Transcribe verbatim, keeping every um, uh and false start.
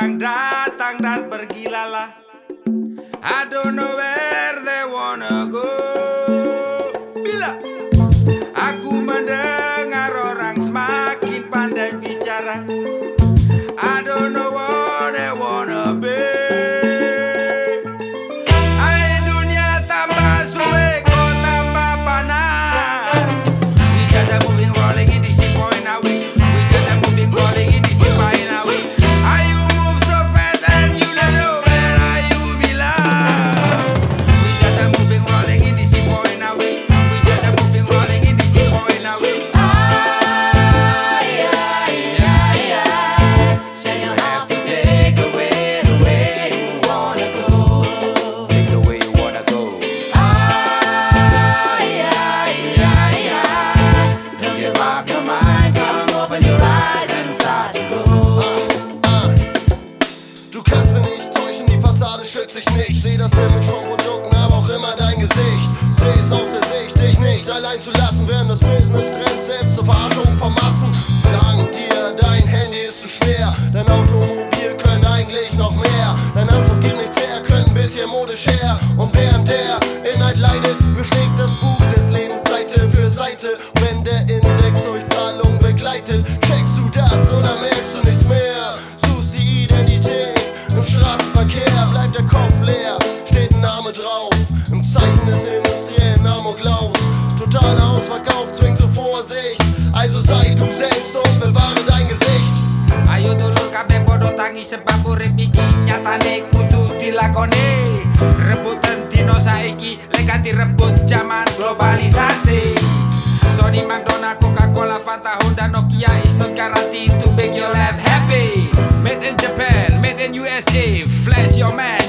orang datang dan pergi lala. I don't know where they wanna go. Bila aku mendengar orang semakin pandai bicara, I don't know what they wanna be. Hai dunia tambah suwe, kau tambah panas. We just a moving, rolling in this point now. We we just a moving, rolling in this point now. Are you move so fast and you don't know where are you belong? We just a moving, rolling in this point now. We we just a moving, rolling in this point now. Ay, ay, ay, ay. So you have to take away the way you wanna go. Take the way you wanna go. Ay, ay, ay, ay. Don't give up your mind, come open your eyes and start to go. Du kannst mich nicht täuschen, die Fassade schützt dich nicht. Seh das Image von Produkten, aber auch immer dein Gesicht. Seh's aus der Sicht, dich nicht allein zu lassen, während das Business Trend setzt zur Verarschung von Massen. Sie sagen dir, dein Handy ist zu schwer, dein Automobil können eigentlich noch mehr. Dein Anzug gibt nichts her, könnte ein bisschen modisch her. Und während der Inhalt leidet, überschlägt das Buch des Lebens Seite für Seite. Wenn der Index durch Zahlung begleitet, checkst du das oder merkst du nichts mehr? Suchst die Identität im Straßenverkehr, bleibt der Kopf leer, steht ein Name drauf, im Zeichen des industriellen Amoklaufs. Totaler Ausverkauf zwingt zur Vorsicht, also sei du selbst und bewahre dein Gesicht. Ayo dulur kabeh podo tangi sebab urip iki nyatane kudu dilakoni. Rebutan dino saiki lek ganti rebut zaman globalisasi. Sony, McDonald, Coca-Cola, Fanta, Honda, Nokia is not guaranteed to make your life happy. Made in Japan, made in U S A, flash your man.